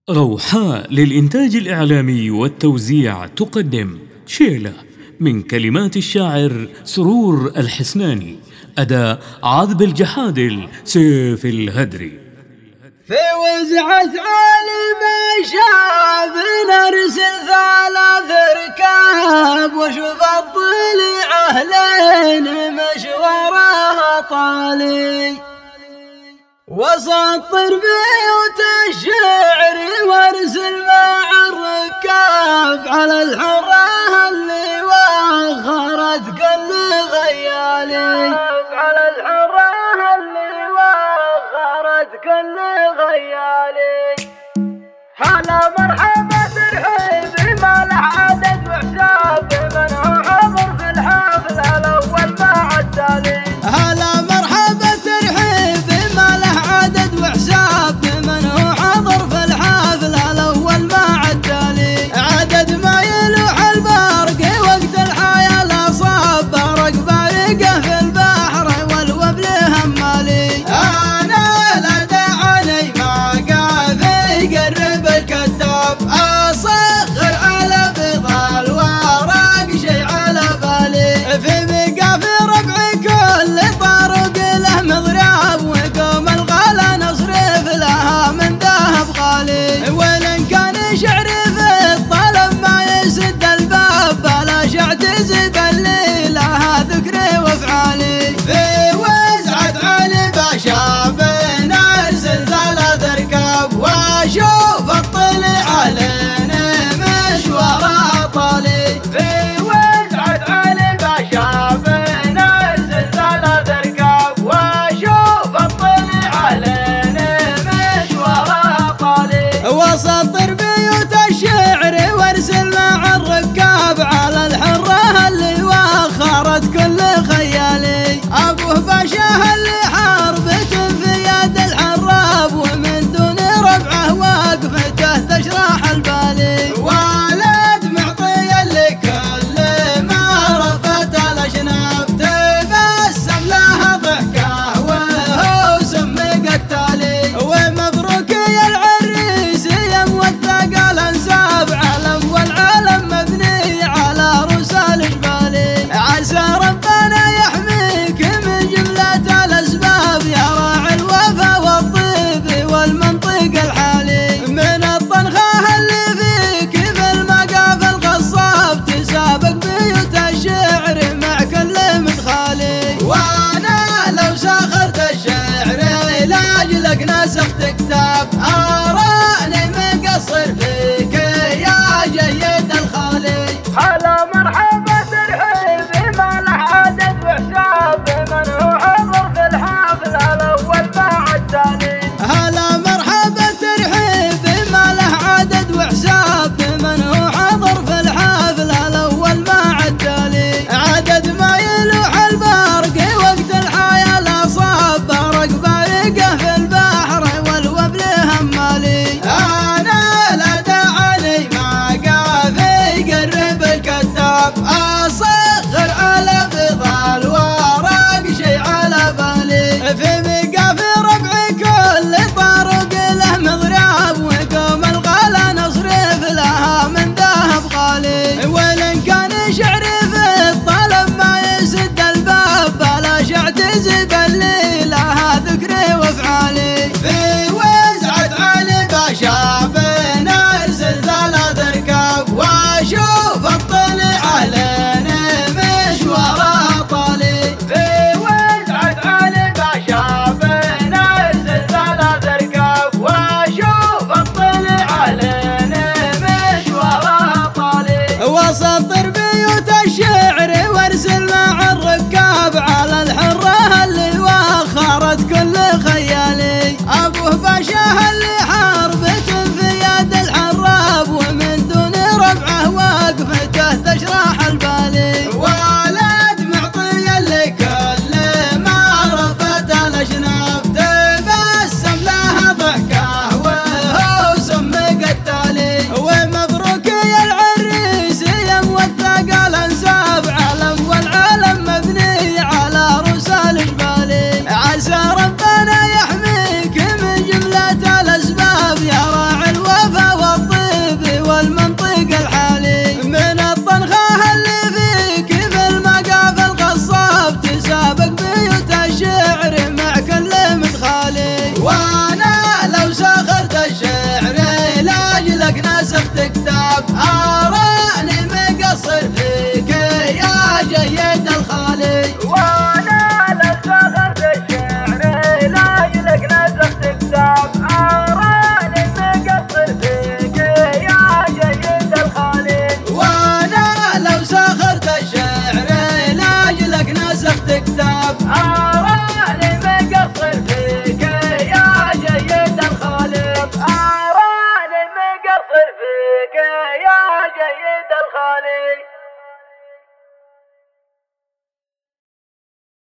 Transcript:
روحاء للإنتاج الإعلامي والتوزيع تقدم شيلة من كلمات الشاعر سرور الحسناني، أداء عذب الجحادل سيف الهدري. في وزعة عالم شاب نرسل 3 ركاب، وشوف الطليعة لين مشوارها طالي، وسطر بيوت الشعر وارسل مع الركاب على الحرة اللي وخرت كل غيالي، على الحرة اللي وخرت كل غيالي. هلا مرحبا ترحيب ما له عدد وحساب، من هو حضر في الحفل الأول مع التالي. هلا مرحبا ترحيب ما له عدد وحساب، من هو حضر في الحفل الأول مع التالي. عدد ما يلوح البرق وقت الحياة الأصاب، برق بارقه في البحر والوبل همالي. أنا لا دعني ما قافي قرب الكتاب، أصغر على بيض الورق شي على بالي. في مقافي ربعي كل طارق له مضراب، وقوم الغلا نصرف لها من ذهب غالي. وإن كان شعري في الطلب ما يسد الباب، بلاش اعتزب اللي لها ذكري وافعالي. في وزعة علي بشاب نرسل 3 ركاب، واشوف الطليعة لين مشوارها طالي. في وزعة علي بشاب نرسل 3 ركاب، واشوف الطليعة لين مشوارها طالي. وسطر بيوت الشعر وارسل مع الركاب على الحرة اللي وخرت كل خيالي. ابوه باشاه اللي حربته في يد الحراب، ومن دون ربعه وقفته تشرح البالي. والد معطي اللي كل ما رفت الاشناب، تبسم لها ضحكه وهو سمي قتالي. ومبروك يا العريس يا موثق الانساب، علم والعلم مبني على رسال جبالي. عسى ربنا يحميك من جملة الأسباب، يا راعي الوفا والطيب والمنطق الحالي. من الطنخة اللي فيك في المقاف القصاب، تسابق بيوت الشعر مع كل مدخالي. وانا لو ساخرت الشعر لاجلك نسخت كتاب.